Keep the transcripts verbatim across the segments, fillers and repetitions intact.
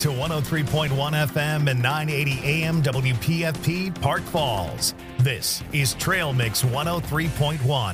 to one oh three point one F M and nine eighty A M W P F P Park Falls. This is Trail Mix one oh three point one.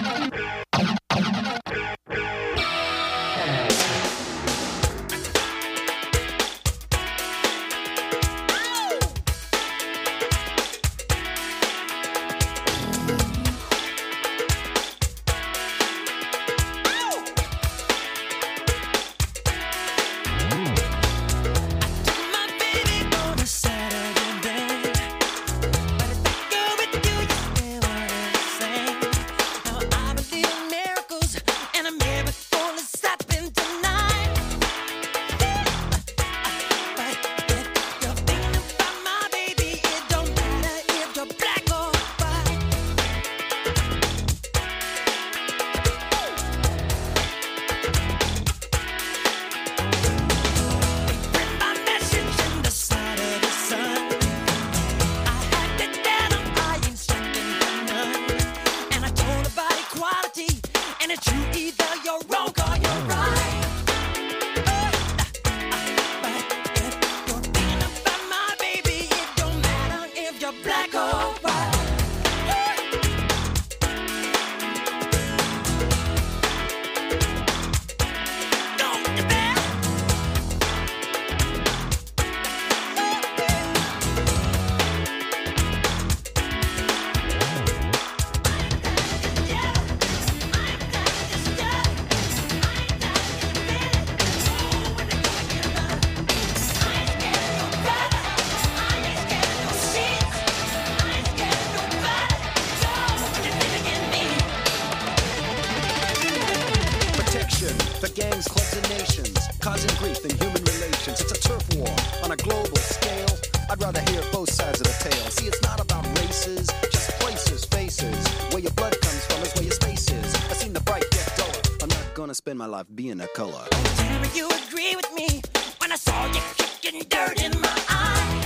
Spend my life being a color. Tell me you agree with me when I saw you kicking dirt in my eye.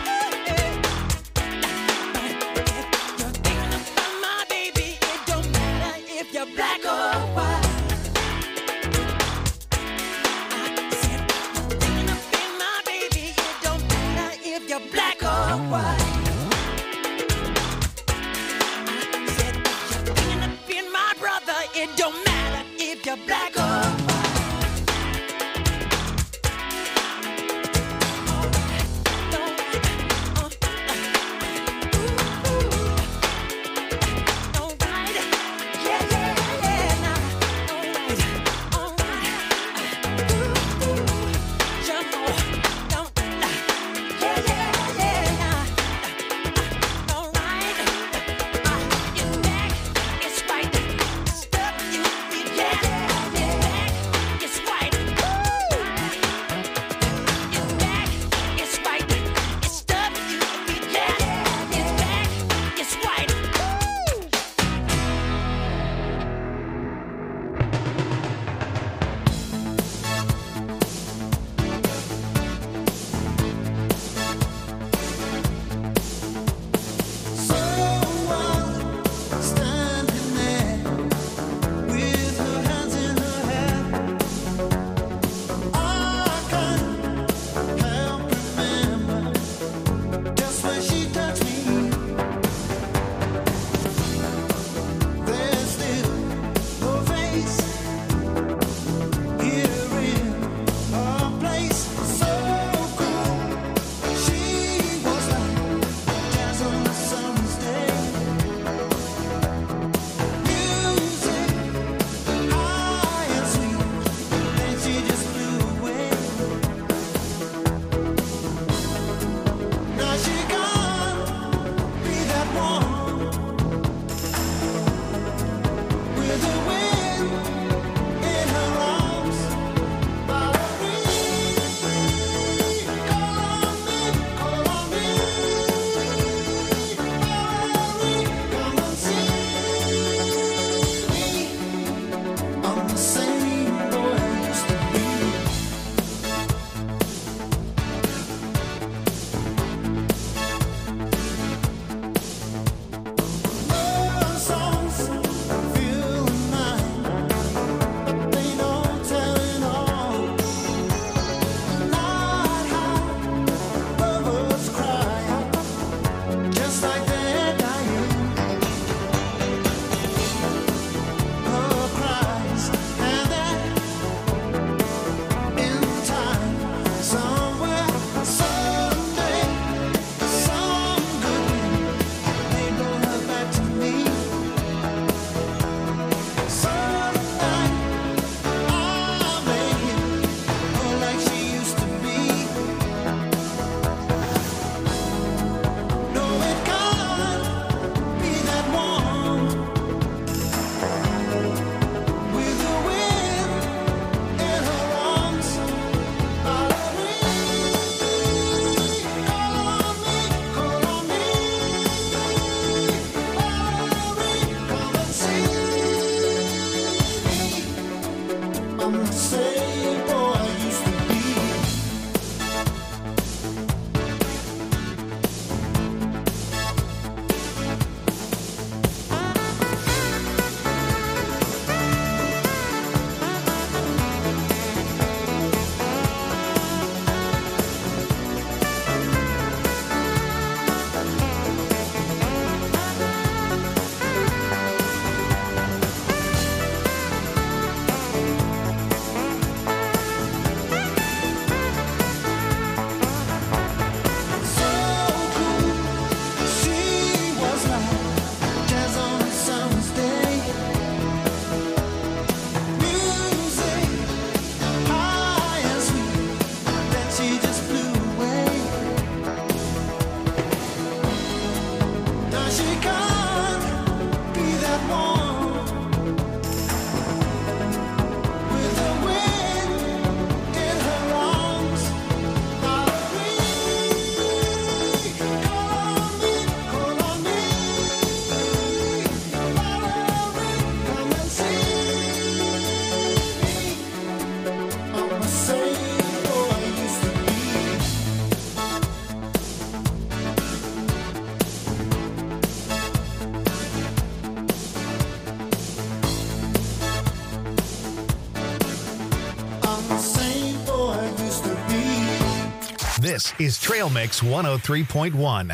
If you're thinking about my baby, it don't matter if you're black or white. I said, you're thinking about my baby, it don't matter if you're black or white. I said, you're thinking of being my brother, it don't matter if you're black or white. This is Trail Mix one oh three point one.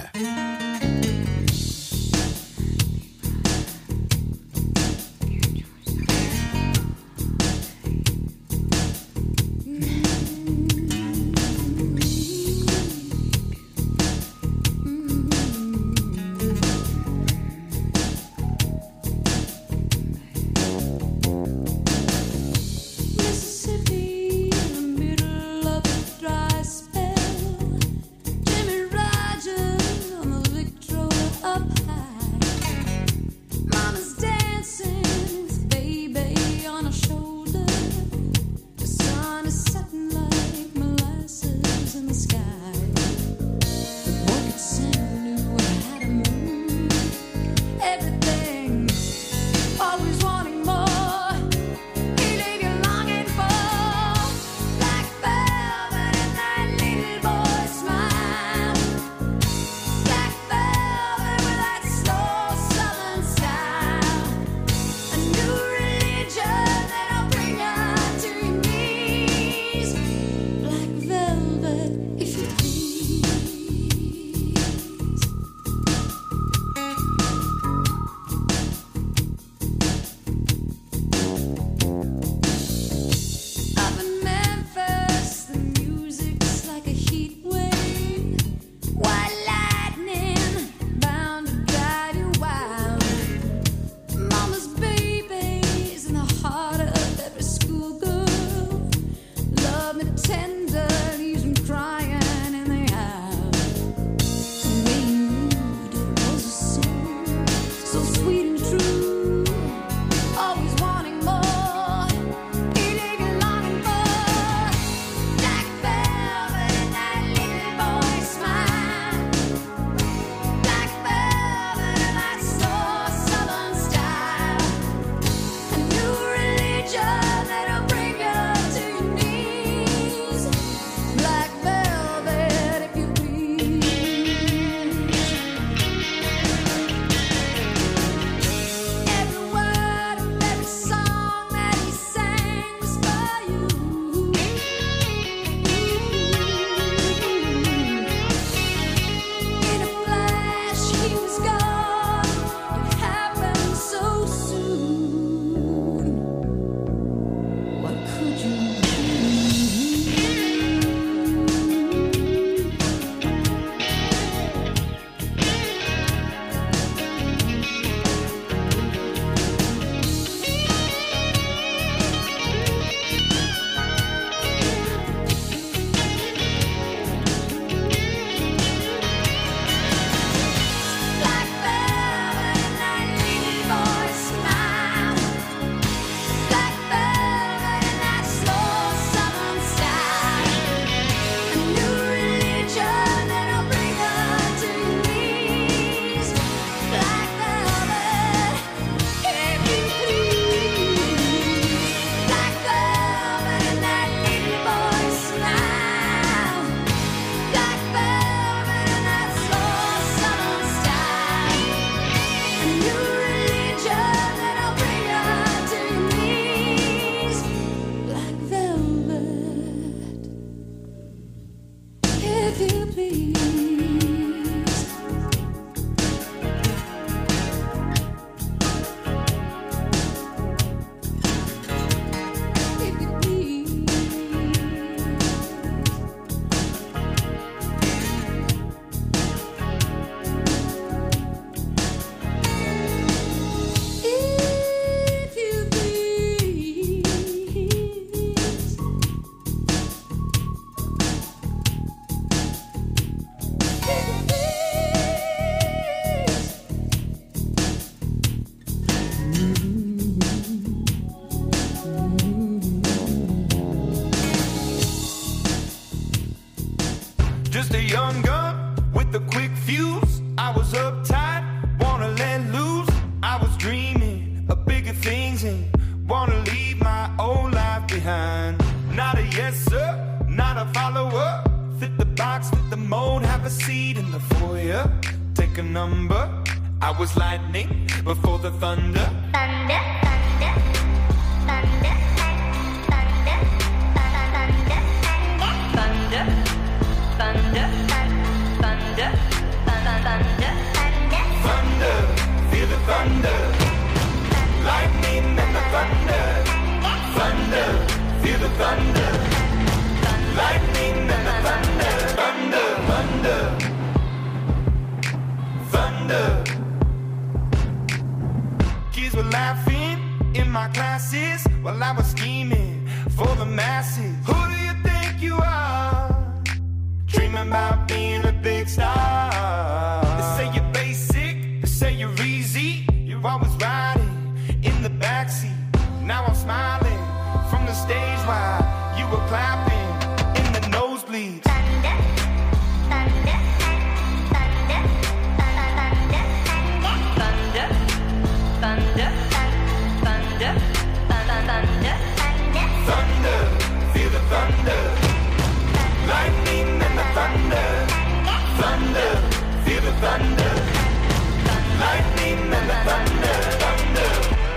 Just a young gun with a quick fuse. I was uptight, wanna let loose. I was dreaming of bigger things and wanna leave my old life behind. Not a yes sir, not a follower. Fit the box, fit the mold, have a seat in the foyer. Take a number. I was lightning before the thunder. Thunder, thunder, thunder, thunder, thunder, thunder, thunder, thunder. thunder. Lightning and the thunder. Thunder, thunder. Thunder. Kids were laughing in my classes while I was scheming for the masses. Who do you think you are? Dreaming about being a big star. They say you're basic, they say you're easy. You're always riding in the backseat. Now I'm smiling from the stage while you were clapping in the nosebleeds. Thunder, thunder, thunder, thunder, thunder, thunder, thunder, Thunder, feel the thunder. Lightning and the thunder. Thunder, feel the thunder. Lightning and the thunder. Thunder.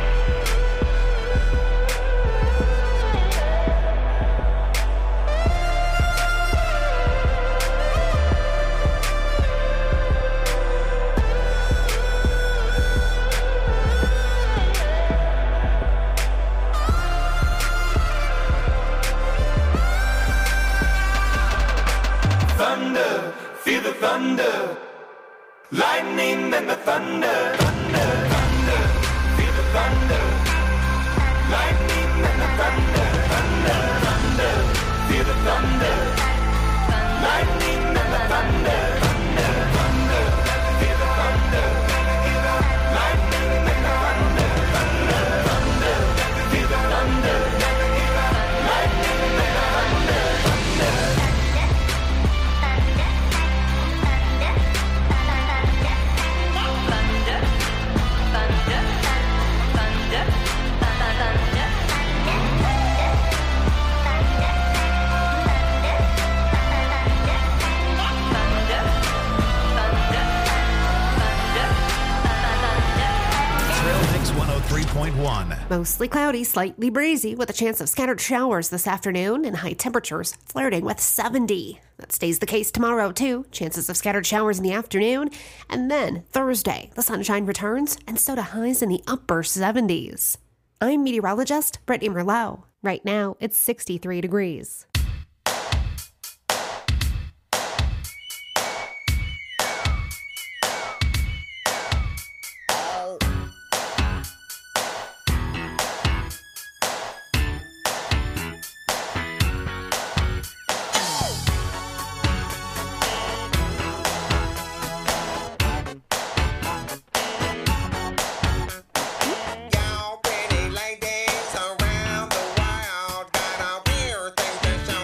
Thunder, feel the thunder. Lightning and the thunder. Thunder, thunder, feel the thunder. Lightning and the thunder. Thunder, thunder, feel the thunder. Lightning and the thunder. Thunder, thunder, feel the thunder. Lightning and the thunder. Thunder, thunder, feel the thunder. Lightning and the thunder. one oh three point one. Mostly cloudy, slightly breezy, with a chance of scattered showers this afternoon and high temperatures flirting with seventy. That stays the case tomorrow, too. Chances of scattered showers in the afternoon. And then Thursday, the sunshine returns, and so do highs in the upper seventies. I'm meteorologist Brittany Merlot. Right now, it's sixty-three degrees. Y'all pretty ladies around the world got a weird thing to show.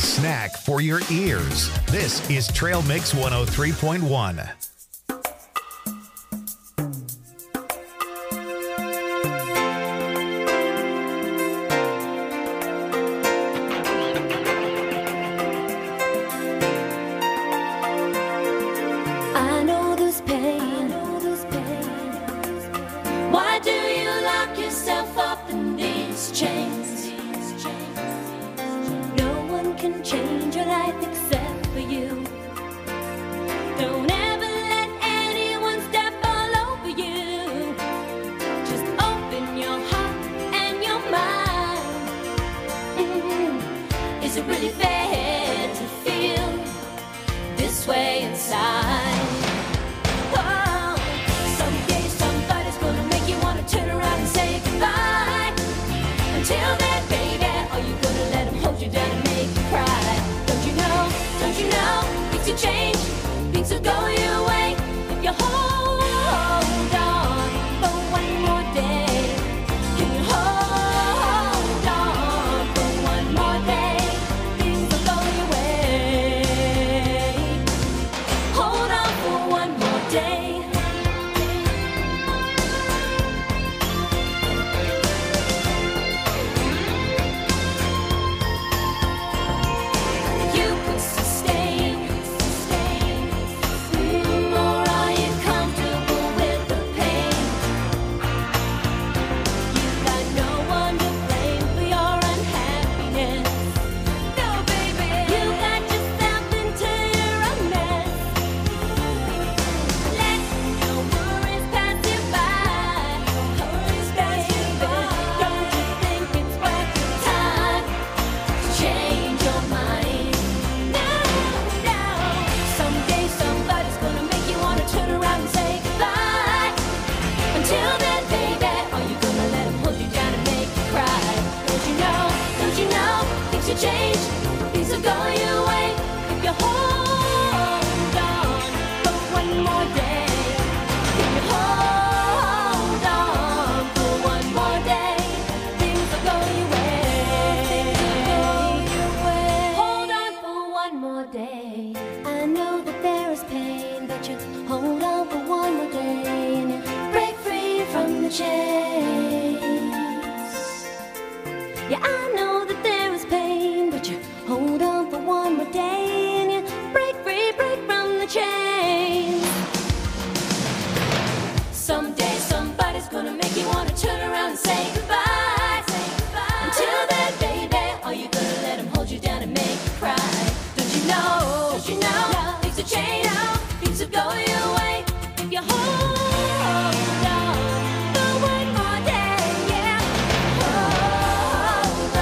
snack for your ears. This is Trail Mix one oh three point one. I know this pain. Why do you lock yourself up in these chains? No one can change your life except for you. Don't ever let anyone step all over you. Just open your heart and your mind. Mm-hmm. Is it really fair to feel this way inside? Oh, someday somebody's gonna make you wanna turn around and say goodbye. Until then, baby, are you gonna let him hold you down and make you cry? Don't you know, don't you know, things will change, things will go your way if you hold on for one more day. Can you hold on for one more day? Things will go your way. Hold on for one more day. You could sustain, mm, or are you comfortable with the pain? You got no one to blame for your unhappiness. No, baby, you got yourself into your own mess. Let your worries pass you by. Worries pass you by. Don't you think it's worth your time to change your mind? No, no. Someday somebody's gonna make you wanna turn around and say goodbye. Until then, baby, are you gonna let him hold you down and make you cry? Don't you know, don't you know, things will change, things will go your way if you hold on for one more day. If you hold on for one more day, things will go your way. Hold on for one more day. I know that there is pain, but you hold on for one more day and you break free from the chains. Yeah, I know that there is pain, but you hold on for one more day and you break free, break from the chains. Someday somebody's gonna make you wanna turn around and say goodbye. Until then, baby, are you gonna let him hold you down and make you cry? Don't you know, don't you know, things will change, things will go your way if you hold on for one more day, yeah. Hold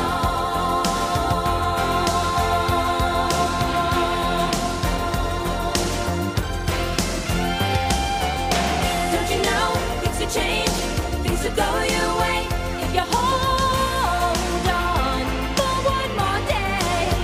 on. Don't you know, things will change, things will go your way if you hold on for one more day.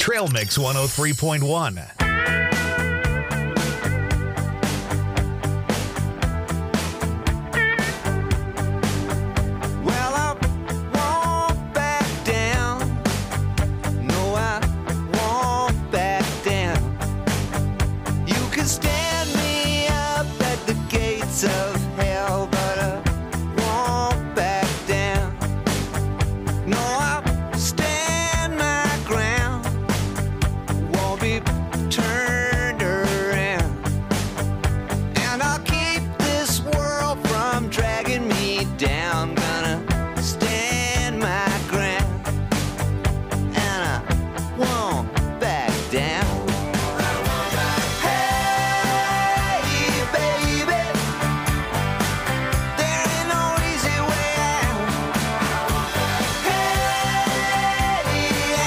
Trail Mix one oh three point one. Well, I won't back down. No, I won't back down. You can stand me up at the gates of hell, but I won't back down. No, I stand my ground. Won't be turned around. And I'll keep this world from dragging me down. Gonna stand my ground. And I won't back down. Hey, baby, there ain't no easy way out. Hey, I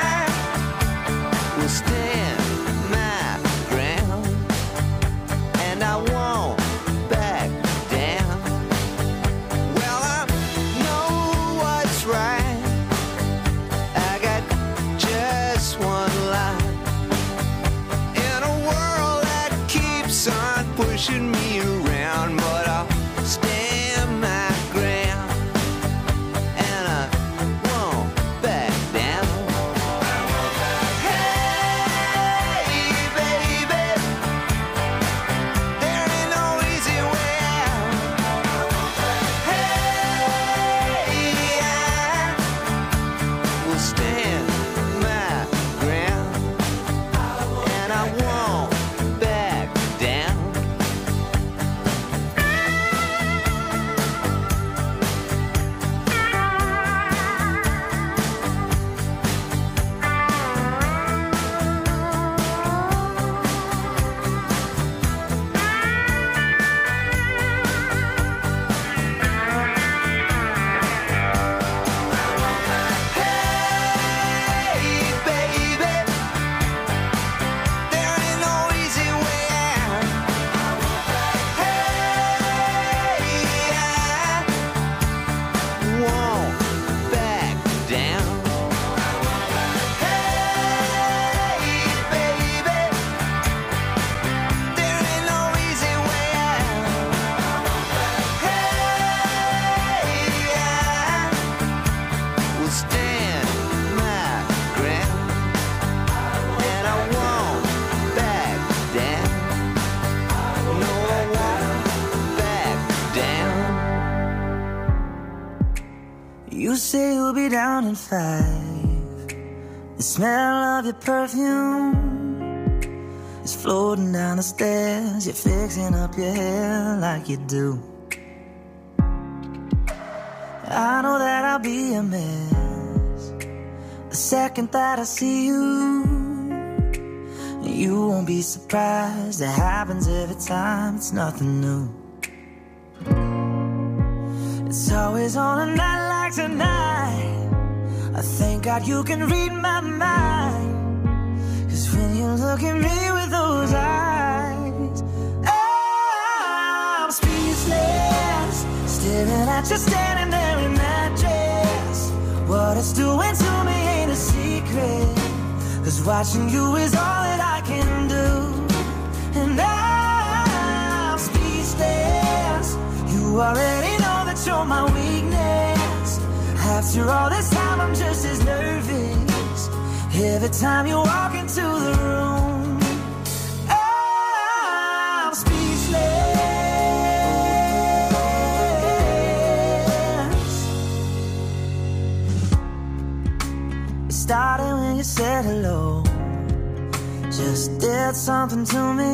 will stand my ground, and I won't back down. Well, I know what's right. I got just one life in a world that keeps on pushing me around, but I'll stand my ground, and I won't back down. Hey, baby, there ain't no easy way out. Hey, I will stand my ground, and I won't back down. Hey, baby, there ain't no easy way out. Hey, I won't back down. Hey, baby, there ain't no easy way out. Hey, I will stand my ground, and I won't back down. No, I won't back down. You say you'll be down in five. The smell of your perfume is floating down the stairs. You're fixing up your hair like you do. I know that I'll be a mess the second that I see you. You won't be surprised. It happens every time. It's nothing new. It's always on a night like tonight. I thank God you can read my mind. 'Cause when you look at me with those eyes, I'm speechless. Staring at you standing there in that dress. What it's doing to me ain't a secret. 'Cause watching you is all that I can do. And I'm speechless. You already know that you're my weakness. After all this time I'm just as nervous every time you walk into the room. I'm speechless. It started when you said hello. Just did something to me.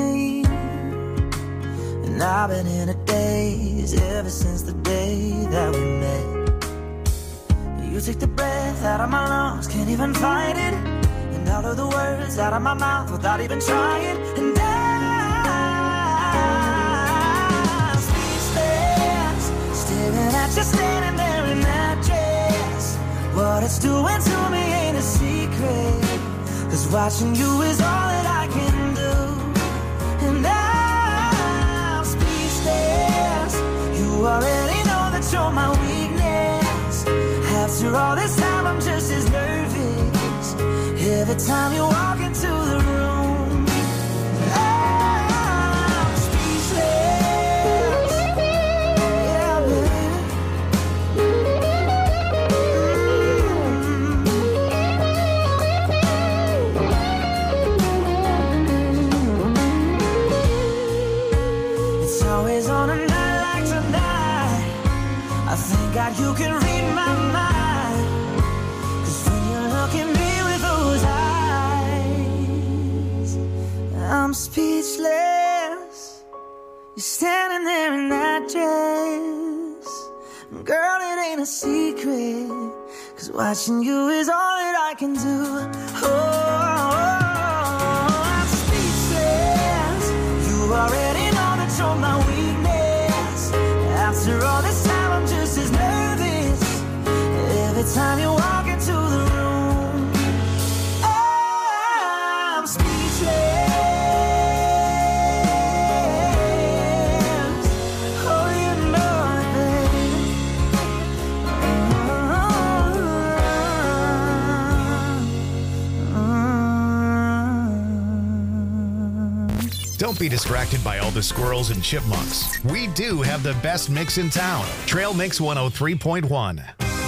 And I've been in a daze ever since the day that we met. You took the breath out of my lungs, can't even fight it. And all of the words out of my mouth without even trying. And I'm speechless, staring at you standing there in that dress. What it's doing to me ain't a secret. 'Cause watching you is all that I can do. And I'm speechless. You already know that you're my weakness. After all this time I'm just as nervous Every time you walk into the room, I'm speechless. Yeah, baby. Mm. It's always on a night like tonight. I thank God you can read my mind. 'Cause when you look at me with those eyes, I'm speechless. You're standing there in that dress. Girl, it ain't a secret. 'Cause watching you is all that I can do. Oh, I'm speechless. You already know that you're my weakness. After all this time, I'm just as nervous. Every time you walk into the room, I'm speechless. Oh, you know it, baby. Don't be distracted by all the squirrels and chipmunks. We do have the best mix in town. Trail Mix one oh three point one.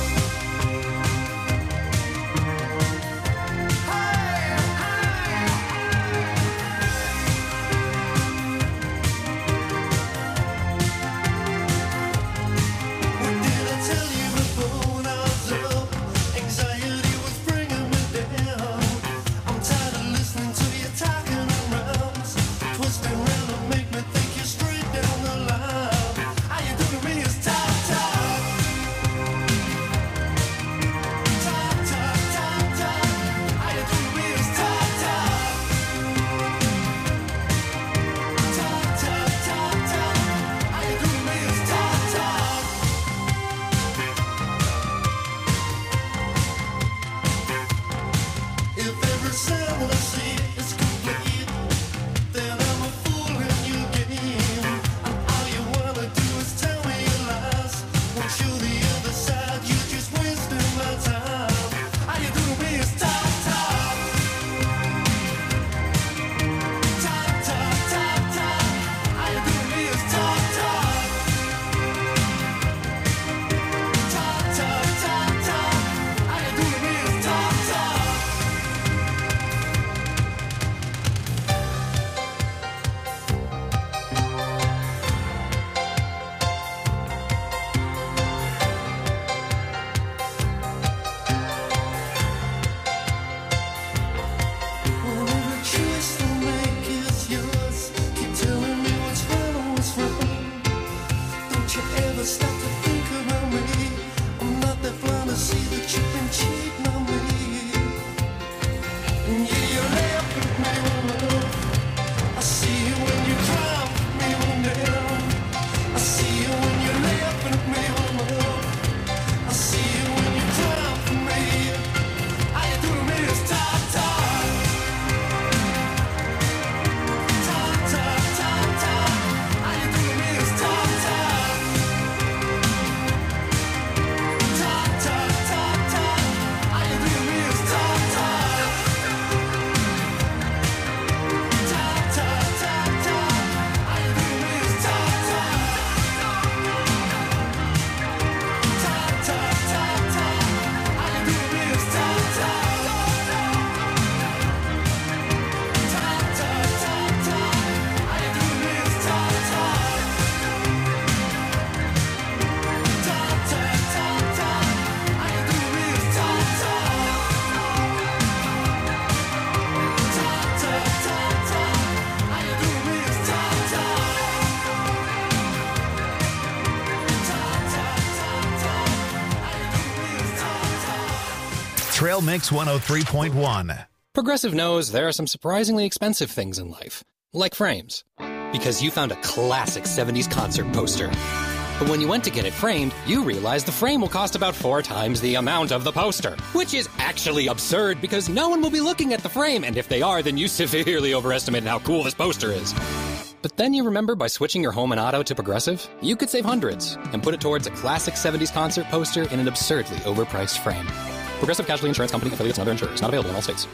Trail Mix one oh three point one. Progressive knows there are some surprisingly expensive things in life, like frames. Because you found a classic seventies concert poster. But when you went to get it framed, you realized the frame will cost about four times the amount of the poster. Which is actually absurd because no one will be looking at the frame, and if they are, then you severely overestimated how cool this poster is. But then you remember by switching your home and auto to Progressive, you could save hundreds and put it towards a classic seventies concert poster in an absurdly overpriced frame. Progressive Casualty Insurance Company, affiliates, and other insurers. Not available in all states.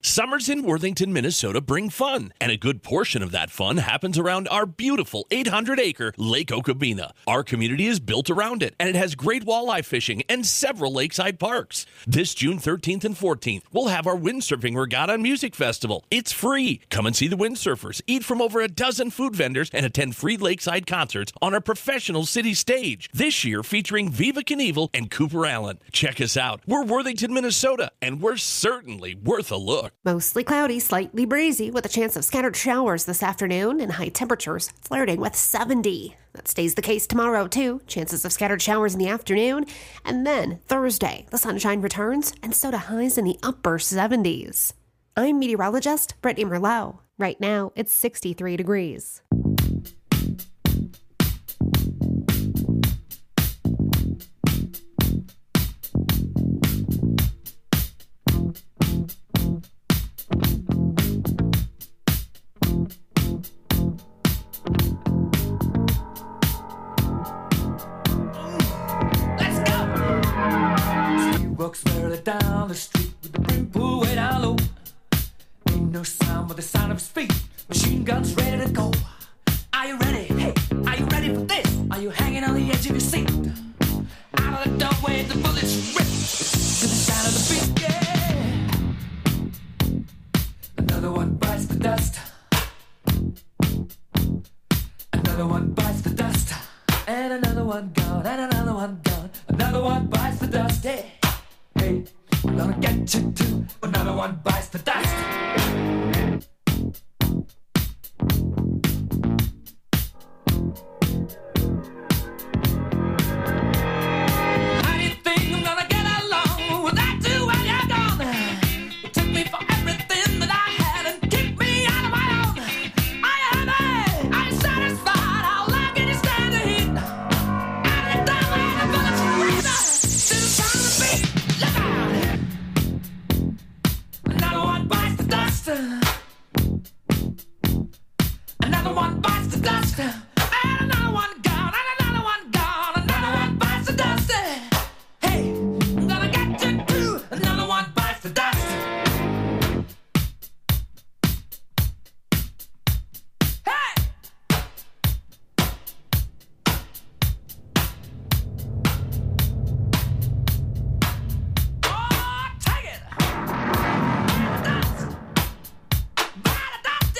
Summers in Worthington, Minnesota bring fun, and a good portion of that fun happens around our beautiful eight hundred acre Lake Okabena. Our community is built around it, and it has great walleye fishing and several lakeside parks. This June thirteenth and fourteenth, we'll have our Windsurfing Regatta and Music Festival. It's free. Come and see the windsurfers, eat from over a dozen food vendors, and attend free lakeside concerts on our professional city stage. This year featuring Viva Knievel and Cooper Allen. Check us out. We're Worthington, Minnesota, and we're certainly worth a look. Mostly cloudy, slightly breezy, with a chance of scattered showers this afternoon and high temperatures flirting with seventy. That stays the case tomorrow, too. Chances of scattered showers in the afternoon. And then Thursday, the sunshine returns, and so do highs in the upper seventies. I'm meteorologist Brittany Merlot. Right now, it's sixty-three degrees. Walks barely down the street with the brim pulled way down low. Ain't no sound but the sound of his feet. Machine guns ready to go. Are you ready? Hey, are you ready for this? Are you hanging on the edge of your seat? Out of the doorway, the bullets rip to the sound of the beat. Yeah. Another one bites the dust. Another one bites the dust. And another one gone. And another one gone. Another one bites the dust. Yeah. Hey, I'm gonna get you too. Another one bites the dust. How do you think I'm gonna get along without you when you're gone? You took me for everything that I had and kicked me out of my own. Are you happy? Are you satisfied? How long can you stand the heat? Out of the doorway, the bullets rain to the sound of the beat. Look out! Another one bites the dust. Another one bites the dust. And another one gone. And another one gone. Another one bites the dust. Hey, I'm gonna get you too. Another one bites the dust. Hey! Oh, take it! Dust! By the dust!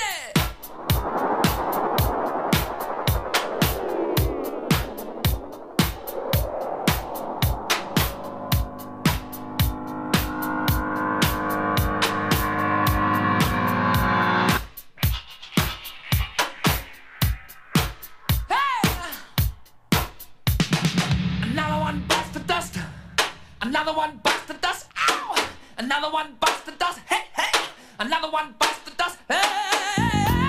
Another one bites the dust. Another one bites the dust. Ow! Another one bites the dust. Hey, hey! Another one bites the dust. Hey!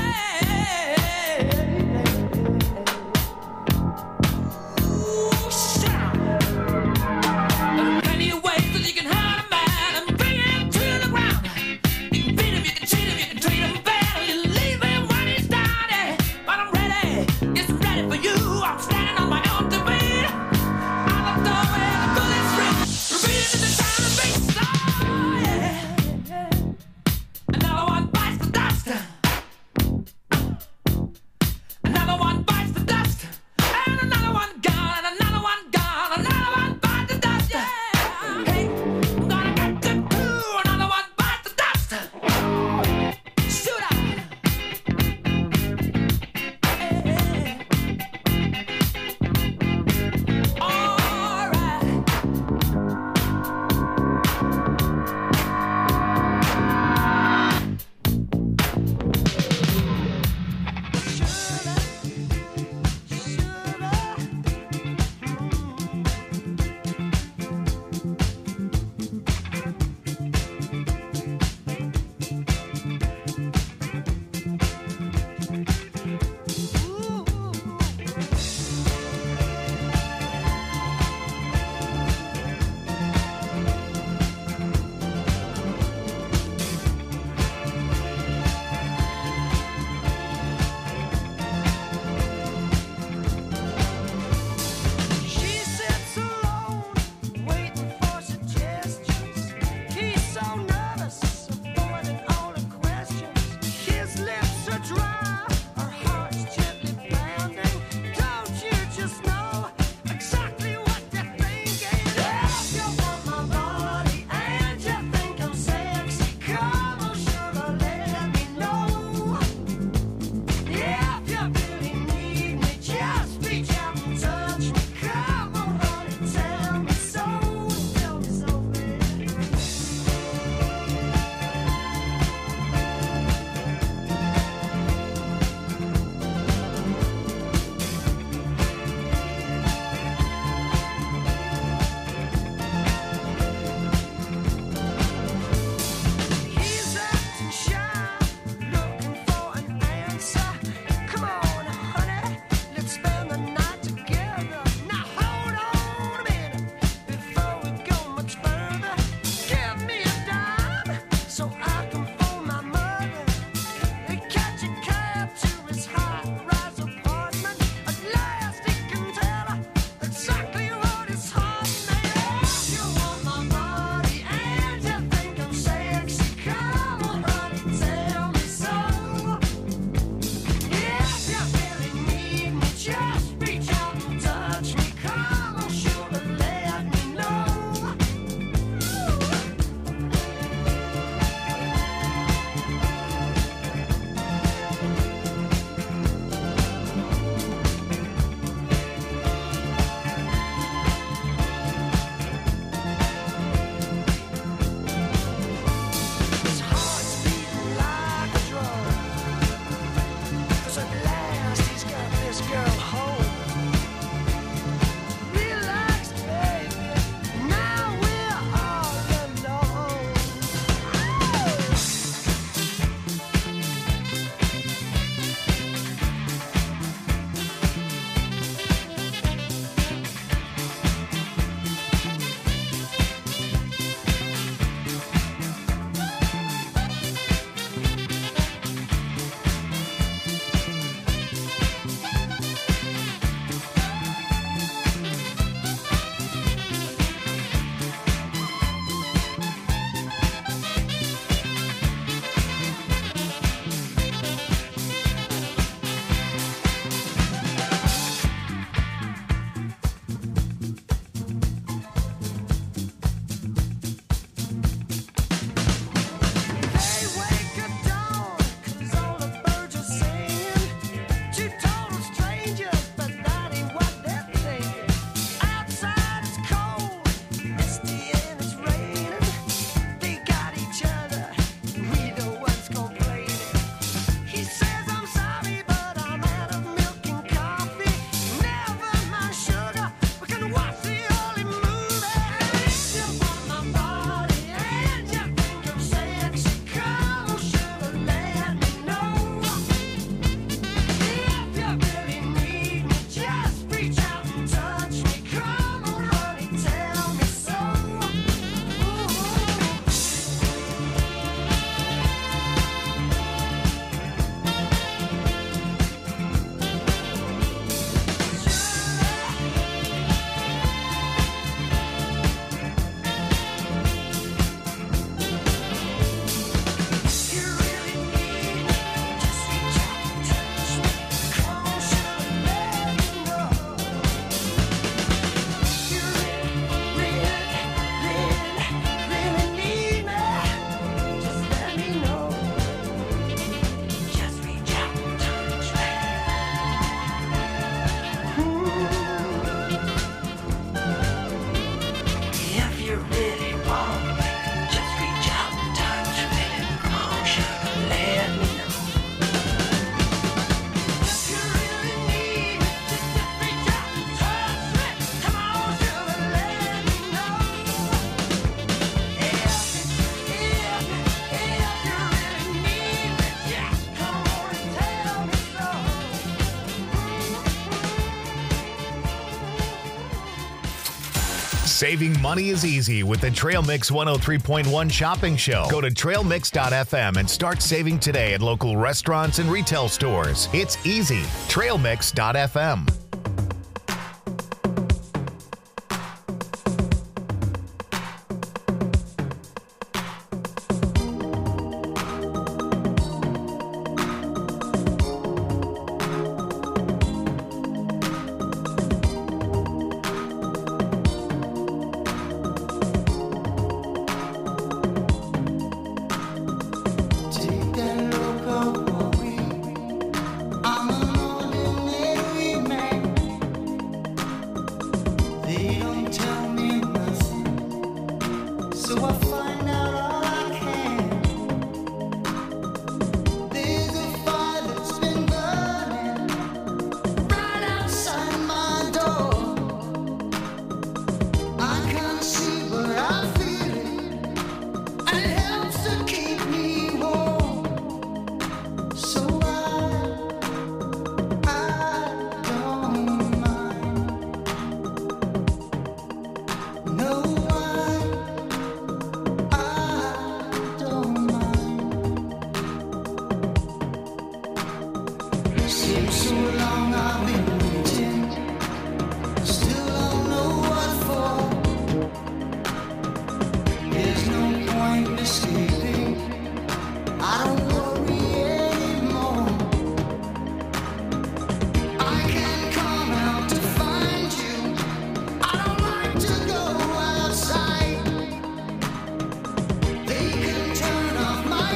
Ooh, shout! There are plenty of ways that you can hurt a man and bring him to the ground. You can beat him, you can cheat him, you can treat him bad, or you leave him when he's down. Yeah. But I'm ready, yes, I'm ready for you. I'm standing on my own two feet. Out the doorway, the bullets rip, repeating to the sound of the beat. Oh, yeah. Another one bites the dust. Saving money is easy with the Trail Mix one oh three point one shopping show. Go to trail mix dot f m and start saving today at local restaurants and retail stores. It's easy. trail mix dot f m.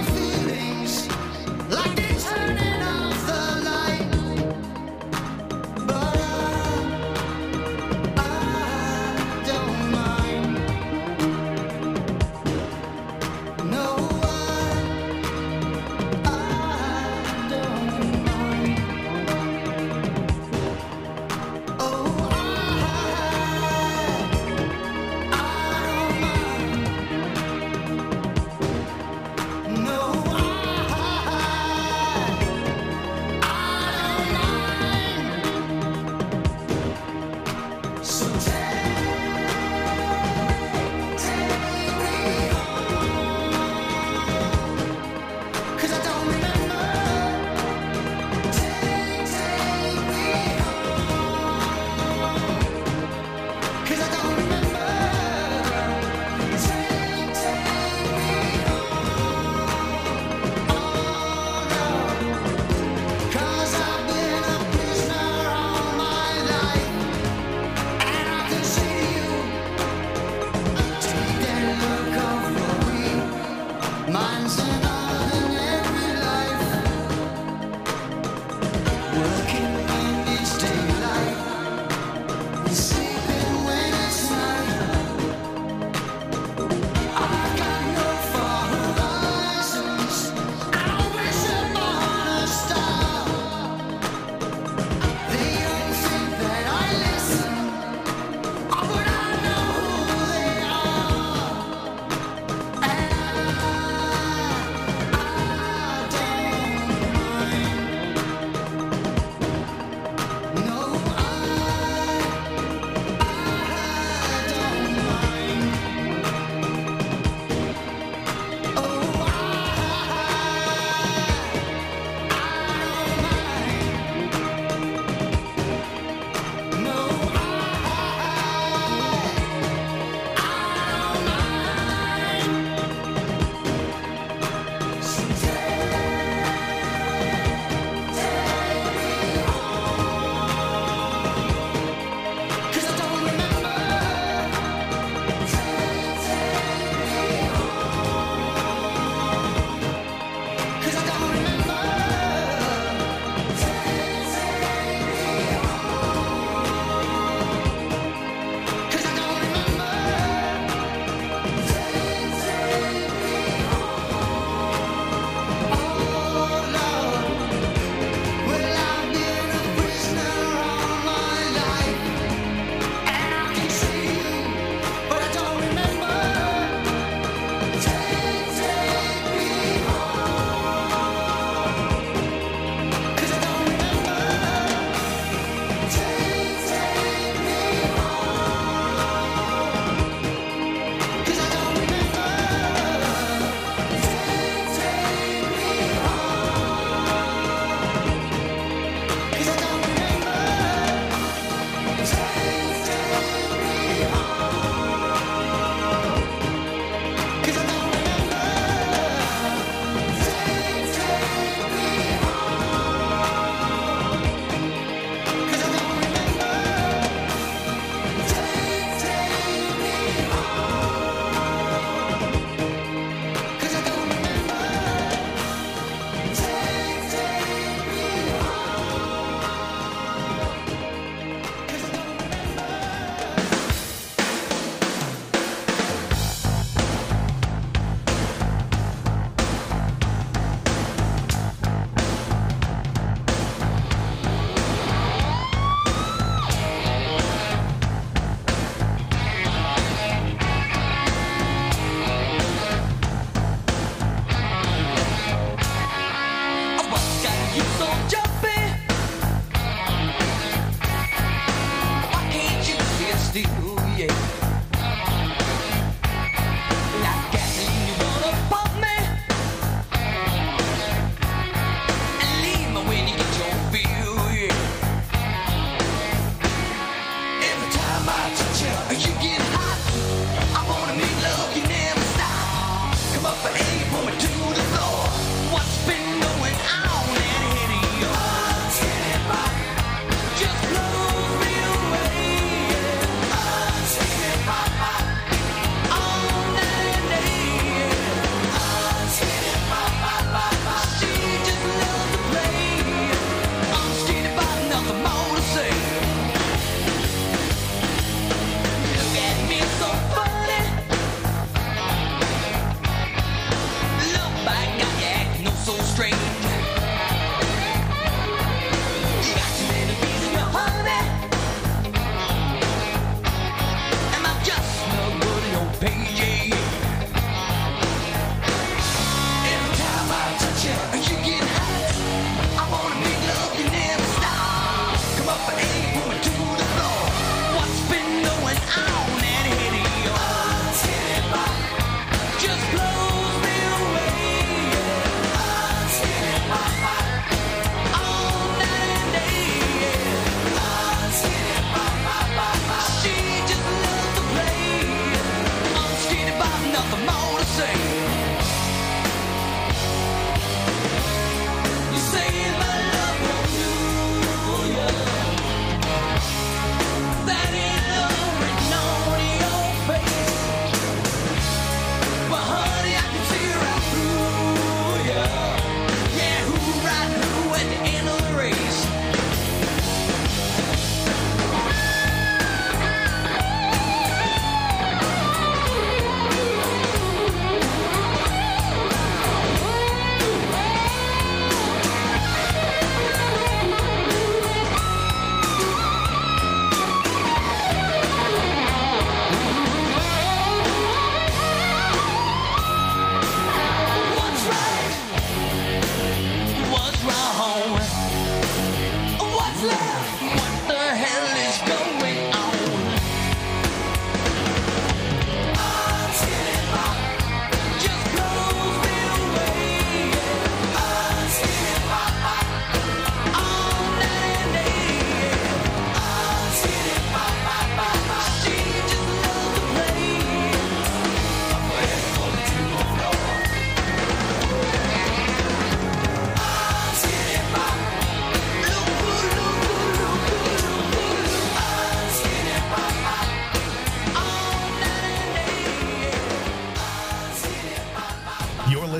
Like they're turning off the light.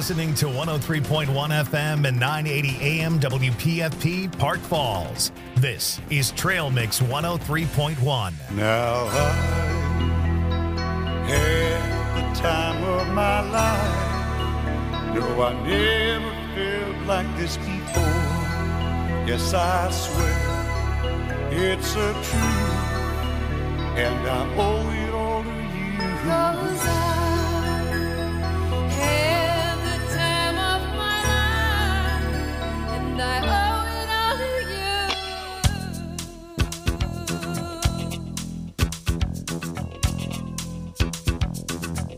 listening to one oh three point one F M and nine eighty A M W P F P Park Falls. This is Trail Mix one oh three point one. Now I had the time of my life. No, I never felt like this before. Yes, I swear it's a truth, and I owe it all to you. 'Cause I had the time of my life, and I owe it all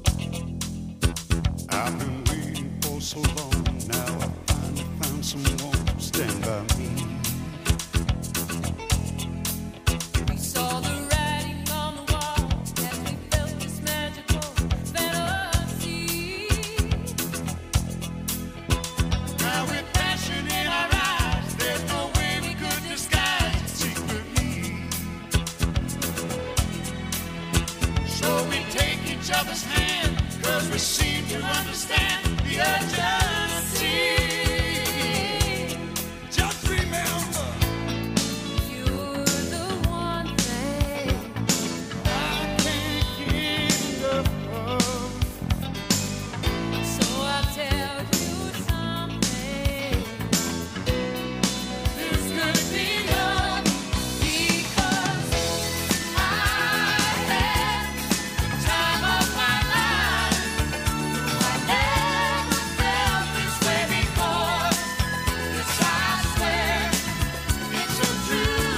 I've been waiting for so long. Now I finally found someone